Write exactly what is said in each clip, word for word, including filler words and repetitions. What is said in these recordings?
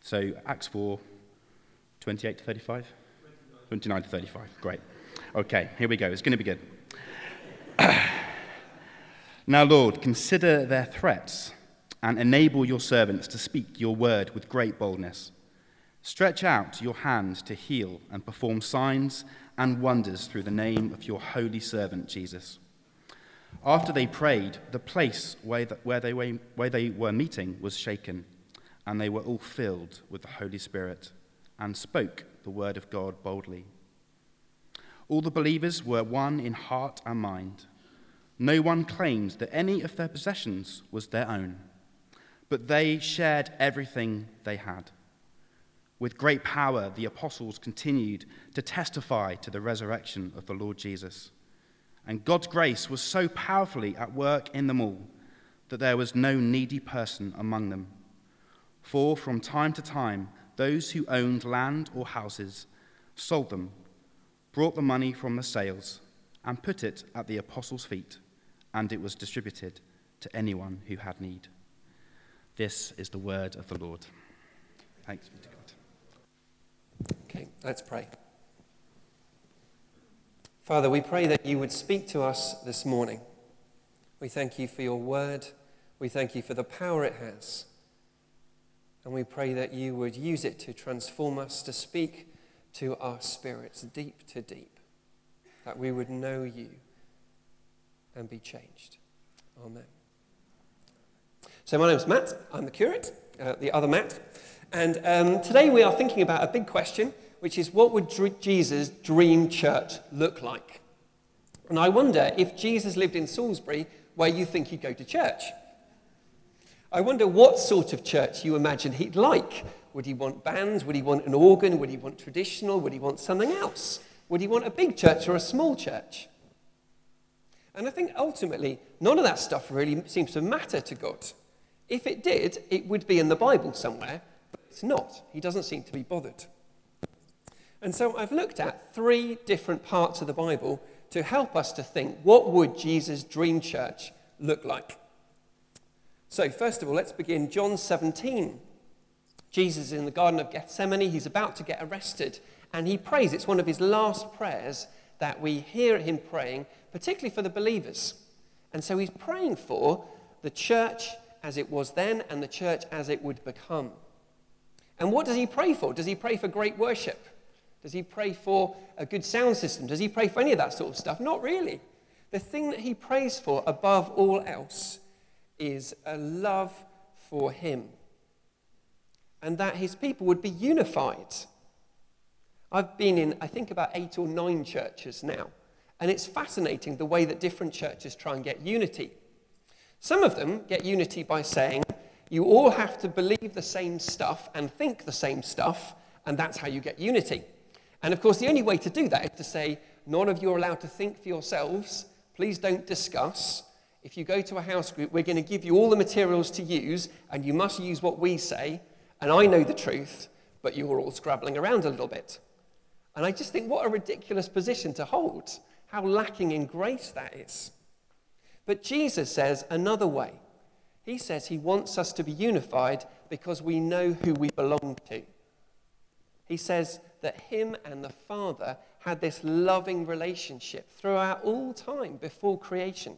So Acts four, twenty-eight to thirty-five? twenty-nine to thirty-five, great. Okay, here we go. It's going to be good. Now, Lord, consider their threats and enable your servants to speak your word with great boldness. Stretch out your hand to heal and perform signs and wonders through the name of your holy servant, Jesus. After they prayed, the place where they were, where they were meeting was shaken, and they were all filled with the Holy Spirit and spoke the word of God boldly. All the believers were one in heart and mind. No one claimed that any of their possessions was their own, but they shared everything they had. With great power, the apostles continued to testify to the resurrection of the Lord Jesus. And God's grace was so powerfully at work in them all that there was no needy person among them. For from time to time, those who owned land or houses sold them, brought the money from the sales, and put it at the apostles' feet, and it was distributed to anyone who had need. This is the word of the Lord. Thanks be to God. Okay, let's pray. Father, we pray that you would speak to us this morning. We thank you for your word. We thank you for the power it has. And we pray that you would use it to transform us, to speak to our spirits deep to deep, that we would know you and be changed. Amen. So my name's Matt. I'm the curate, uh, the other Matt. And um, today we are thinking about a big question, which is what would dr- Jesus' dream church look like? And I wonder if Jesus lived in Salisbury, where you think he'd go to church. I wonder what sort of church you imagine he'd like. Would he want bands? Would he want an organ? Would he want traditional? Would he want something else? Would he want a big church or a small church? And I think ultimately, none of that stuff really seems to matter to God. If it did, it would be in the Bible somewhere, but it's not. He doesn't seem to be bothered. And so I've looked at three different parts of the Bible to help us to think, what would Jesus' dream church look like? So first of all, let's begin John seventeen. Jesus is in the Garden of Gethsemane. He's about to get arrested, and he prays. It's one of his last prayers that we hear him praying, particularly for the believers. And so he's praying for the church as it was then and the church as it would become. And what does he pray for? Does he pray for great worship? Does he pray for a good sound system? Does he pray for any of that sort of stuff? Not really. The thing that he prays for above all else is a love for him, and that his people would be unified. I've been in, I think, about eight or nine churches now, and it's fascinating the way that different churches try and get unity. Some of them get unity by saying, you all have to believe the same stuff and think the same stuff, and that's how you get unity. And of course, the only way to do that is to say, none of you are allowed to think for yourselves. Please don't discuss. If you go to a house group, we're going to give you all the materials to use, and you must use what we say, and I know the truth, but you're all scrabbling around a little bit. And I just think, what a ridiculous position to hold. How lacking in grace that is. But Jesus says another way. He says he wants us to be unified because we know who we belong to. He says that him and the Father had this loving relationship throughout all time before creation.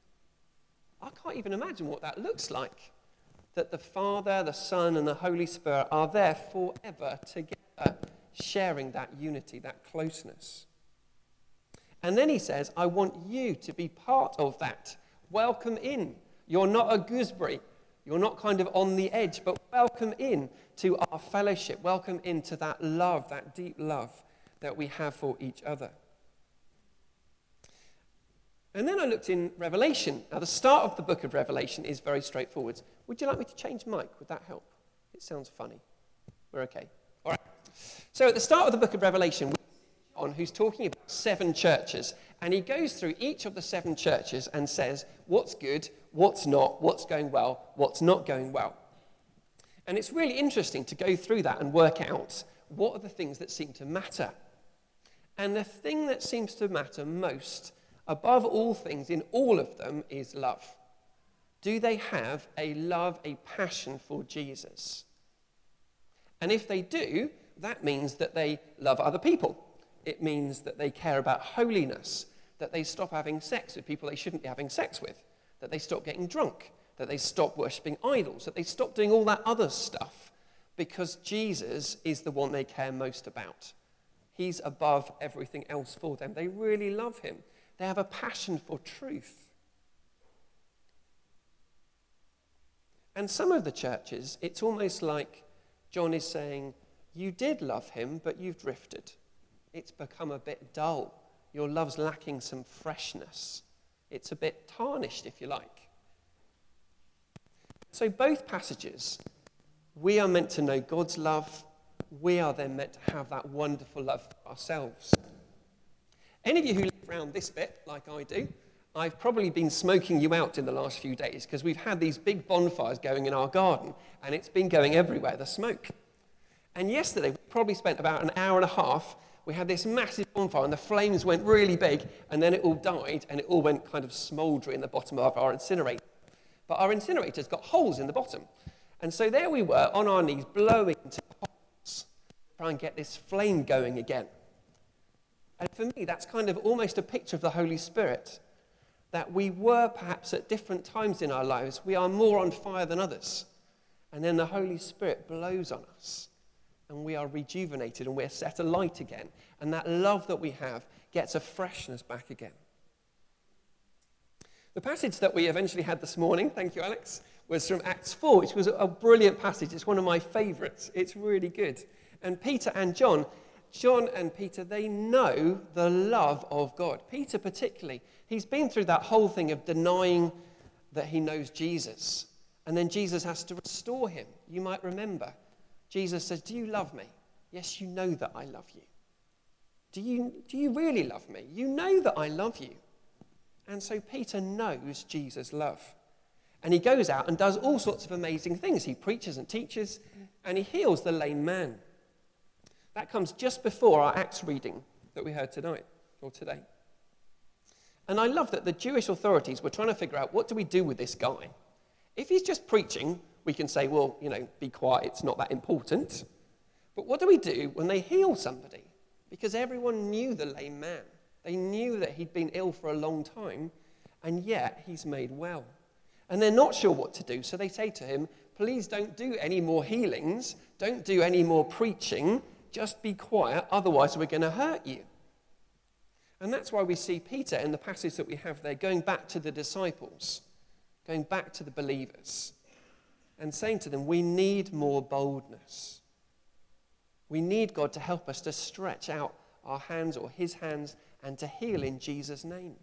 I can't even imagine what that looks like. That the Father, the Son, and the Holy Spirit are there forever together, sharing that unity, that closeness. And then he says, I want you to be part of that. Welcome in. You're not a gooseberry. You're not kind of on the edge, but welcome in to our fellowship. Welcome into that love, that deep love that we have for each other. And then I looked in Revelation. Now, the start of the book of Revelation is very straightforward. Would you like me to change mic? Would that help? It sounds funny. We're okay. All right. So at the start of the book of Revelation, we see John, who's talking about seven churches, and he goes through each of the seven churches and says what's good, what's not, what's going well, what's not going well. And it's really interesting to go through that and work out what are the things that seem to matter. And the thing that seems to matter most, above all things, in all of them, is love. Do they have a love, a passion for Jesus? And if they do, that means that they love other people. It means that they care about holiness, that they stop having sex with people they shouldn't be having sex with, that they stop getting drunk, that they stop worshipping idols, that they stop doing all that other stuff, because Jesus is the one they care most about. He's above everything else for them. They really love him. They have a passion for truth. And some of the churches, it's almost like John is saying, you did love him, but you've drifted. It's become a bit dull. Your love's lacking some freshness. It's a bit tarnished, if you like. So both passages, we are meant to know God's love. We are then meant to have that wonderful love for ourselves. Any of you who live around this bit, like I do, I've probably been smoking you out in the last few days because we've had these big bonfires going in our garden, and it's been going everywhere, the smoke. And yesterday, we probably spent about an hour and a half. We had this massive bonfire, and the flames went really big, and then it all died, and it all went kind of smouldering in the bottom of our incinerator. But our incinerator's got holes in the bottom. And so there we were, on our knees, blowing into the holes, trying to get this flame going again. And for me, that's kind of almost a picture of the Holy Spirit, that we were perhaps at different times in our lives, we are more on fire than others. And then the Holy Spirit blows on us, and we are rejuvenated, and we're set alight again. And that love that we have gets a freshness back again. The passage that we eventually had this morning, thank you, Alex, was from Acts four, which was a brilliant passage. It's one of my favourites. It's really good. And Peter and John, John and Peter, they know the love of God. Peter particularly, he's been through that whole thing of denying that he knows Jesus. And then Jesus has to restore him. You might remember. Jesus says, do you love me? Yes, you know that I love you. Do you, do you really love me? You know that I love you. And so Peter knows Jesus' love. And he goes out and does all sorts of amazing things. He preaches and teaches, and he heals the lame man. That comes just before our Acts reading that we heard tonight, or today. And I love that the Jewish authorities were trying to figure out, what do we do with this guy? If he's just preaching, we can say, well, you know, be quiet, it's not that important. But what do we do when they heal somebody? Because everyone knew the lame man. They knew that he'd been ill for a long time, and yet he's made well. And they're not sure what to do, so they say to him, please don't do any more healings, don't do any more preaching, just be quiet, otherwise we're going to hurt you. And that's why we see Peter in the passage that we have there going back to the disciples, going back to the believers, and saying to them, we need more boldness. We need God to help us to stretch out our hands or his hands and to heal in Jesus' name.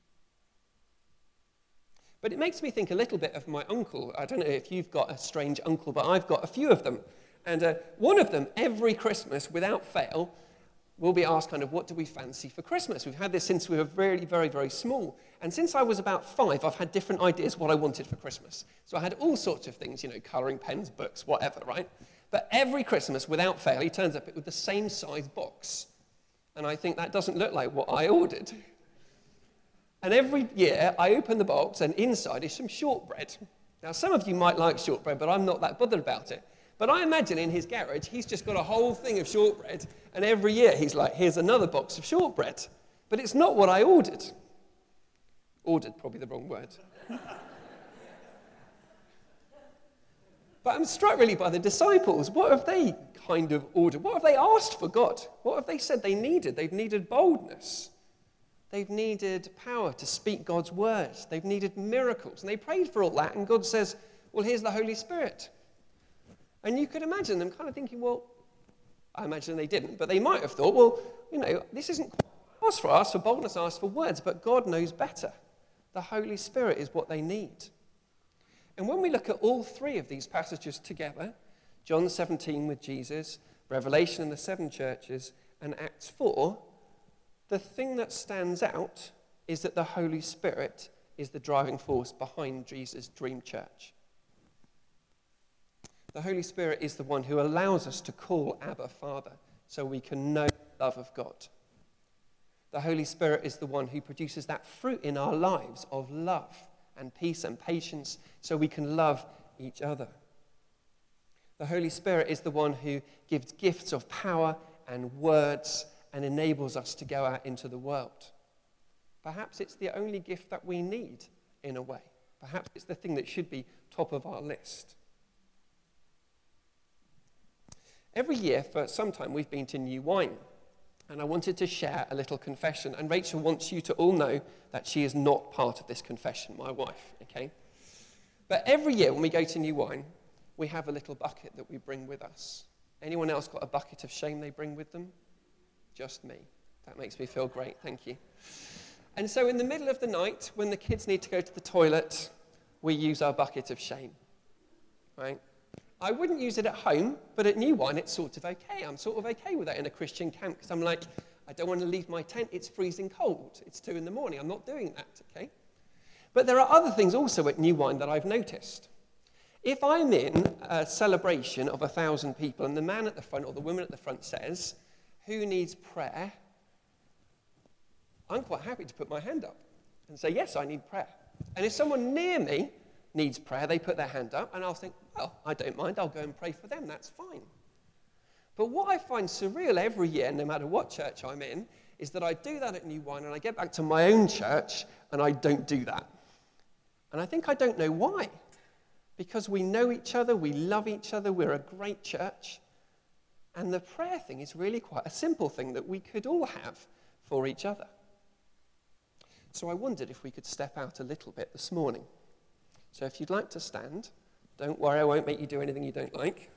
But it makes me think a little bit of my uncle. I don't know if you've got a strange uncle, but I've got a few of them. And uh, one of them, every Christmas, without fail, will be asked kind of, what do we fancy for Christmas? We've had this since we were really very, very small. And since I was about five, I've had different ideas what I wanted for Christmas. So I had all sorts of things, you know, colouring pens, books, whatever, right? But every Christmas, without fail, he turns up with the same size box. And I think that doesn't look like what I ordered. And every year, I open the box, and inside is some shortbread. Now, some of you might like shortbread, but I'm not that bothered about it. But I imagine in his garage, he's just got a whole thing of shortbread, and every year he's like, here's another box of shortbread. But it's not what I ordered. Ordered, probably the wrong word. But I'm struck really by the disciples. What have they kind of ordered? What have they asked for God? What have they said they needed? They've needed boldness. They've needed power to speak God's words. They've needed miracles. And they prayed for all that, and God says, well, here's the Holy Spirit. And you could imagine them kind of thinking, well, I imagine they didn't, but they might have thought, well, you know, this isn't asked for us, for boldness asked for words, but God knows better. The Holy Spirit is what they need. And when we look at all three of these passages together, John seventeen with Jesus, Revelation and the seven churches, and Acts four, the thing that stands out is that the Holy Spirit is the driving force behind Jesus' dream church. The Holy Spirit is the one who allows us to call Abba Father so we can know the love of God. The Holy Spirit is the one who produces that fruit in our lives of love and peace and patience so we can love each other. The Holy Spirit is the one who gives gifts of power and words and enables us to go out into the world. Perhaps it's the only gift that we need in a way. Perhaps it's the thing that should be top of our list. Every year for some time we've been to New Wine, and I wanted to share a little confession, and Rachel wants you to all know that she is not part of this confession, my wife, okay? But every year when we go to New Wine, we have a little bucket that we bring with us. Anyone else got a bucket of shame they bring with them? Just me. That makes me feel great, thank you. And so in the middle of the night, when the kids need to go to the toilet, we use our bucket of shame, right? I wouldn't use it at home, but at New Wine, it's sort of okay. I'm sort of okay with that in a Christian camp, because I'm like, I don't want to leave my tent. It's freezing cold. It's two in the morning. I'm not doing that, okay? But there are other things also at New Wine that I've noticed. If I'm in a celebration of a thousand people, and the man at the front or the woman at the front says, who needs prayer? I'm quite happy to put my hand up and say, yes, I need prayer. And if someone near me needs prayer, they put their hand up, and I'll think, well, I don't mind, I'll go and pray for them, that's fine. But what I find surreal every year, no matter what church I'm in, is that I do that at New Wine, and I get back to my own church, and I don't do that. And I think I don't know why. Because we know each other, we love each other, we're a great church, and the prayer thing is really quite a simple thing that we could all have for each other. So I wondered if we could step out a little bit this morning. So if you'd like to stand, don't worry, I won't make you do anything you don't like.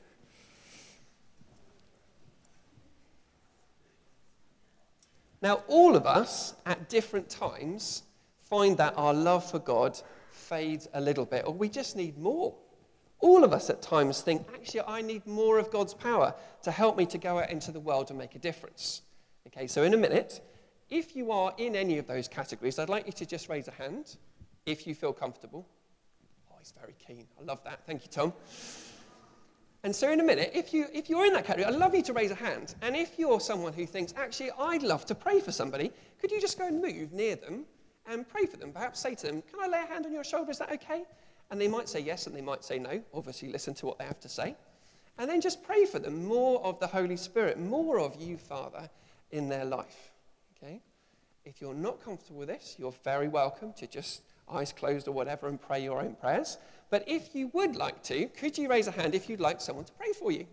Now, all of us, at different times, find that our love for God fades a little bit, or we just need more. All of us at times think, actually, I need more of God's power to help me to go out into the world and make a difference. Okay, so in a minute, if you are in any of those categories, I'd like you to just raise a hand, if you feel comfortable. Oh, he's very keen. I love that. Thank you, Tom. And so in a minute, if, you, if you're in that category, I'd love you to raise a hand. And if you're someone who thinks, actually, I'd love to pray for somebody, could you just go and move near them and pray for them? Perhaps say to them, can I lay a hand on your shoulder? Is that okay? And they might say yes, and they might say no. Obviously, listen to what they have to say. And then just pray for them, more of the Holy Spirit, more of you, Father, in their life. Okay? If you're not comfortable with this, you're very welcome to just eyes closed or whatever and pray your own prayers. But if you would like to, could you raise a hand if you'd like someone to pray for you?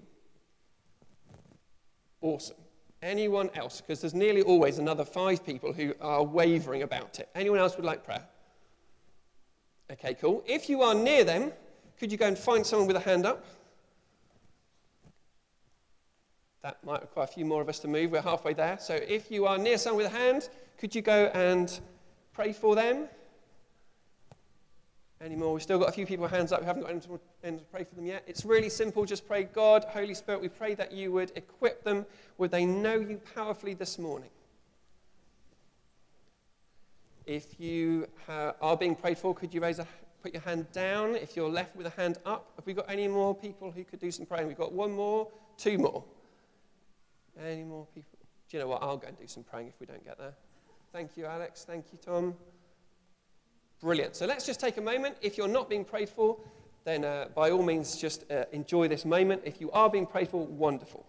Awesome. Anyone else? Because there's nearly always another five people who are wavering about it. Anyone else would like prayer? Okay, cool. If you are near them, could you go and find someone with a hand up? That might require a few more of us to move. We're halfway there. So if you are near someone with a hand, could you go and pray for them? Any more? We've still got a few people with hands up who haven't got anyone to pray for them yet. It's really simple. Just pray, God, Holy Spirit, we pray that you would equip them. Would they know you powerfully this morning? If you ha- are being prayed for, could you raise a, put your hand down? If you're left with a hand up, have we got any more people who could do some praying? We've got one more, two more. Any more people? Do you know what? I'll go and do some praying if we don't get there. Thank you, Alex. Thank you, Tom. Brilliant. So let's just take a moment. If you're not being prayed for, then uh, by all means just uh, enjoy this moment. If you are being prayed for, wonderful.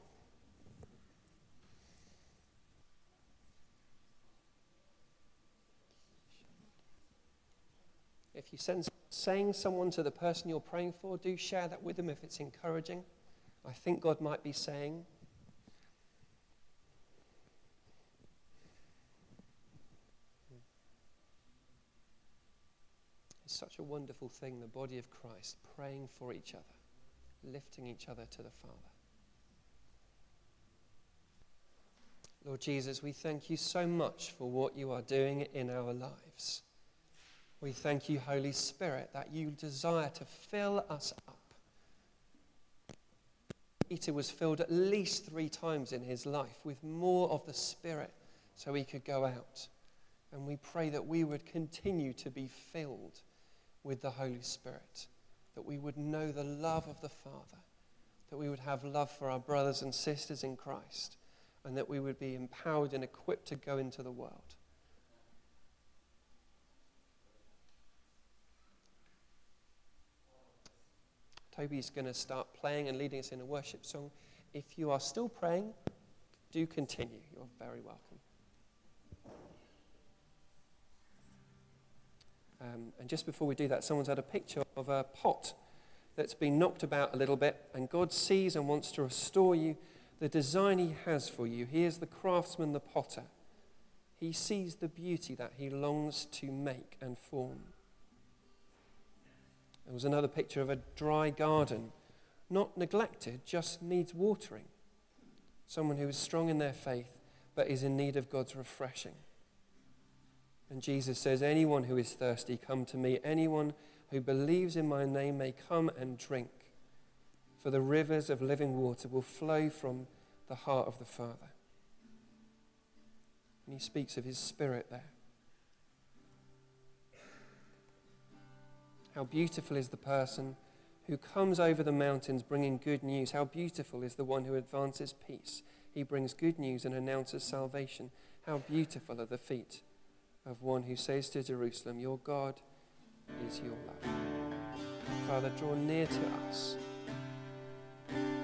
If you send saying someone to the person you're praying for, do share that with them if it's encouraging. I think God might be saying, it's such a wonderful thing, the body of Christ, praying for each other, lifting each other to the Father. Lord Jesus, we thank you so much for what you are doing in our lives. We thank you, Holy Spirit, that you desire to fill us up. Peter was filled at least three times in his life with more of the Spirit so he could go out. And we pray that we would continue to be filled with the Holy Spirit, that we would know the love of the Father, that we would have love for our brothers and sisters in Christ, and that we would be empowered and equipped to go into the world. Toby's going to start playing and leading us in a worship song. If you are still praying, do continue. You're very welcome. Um, and just before we do that, someone's had a picture of a pot that's been knocked about a little bit, and God sees and wants to restore you the design he has for you. He is the craftsman, the potter. He sees the beauty that he longs to make and form. There was another picture of a dry garden, not neglected, just needs watering. Someone who is strong in their faith, but is in need of God's refreshing. And Jesus says, anyone who is thirsty, come to me. Anyone who believes in my name may come and drink. For the rivers of living water will flow from the heart of the Father. And he speaks of his Spirit there. How beautiful is the person who comes over the mountains bringing good news. How beautiful is the one who advances peace. He brings good news and announces salvation. How beautiful are the feet of one who says to Jerusalem, your God is your love. Father, draw near to us.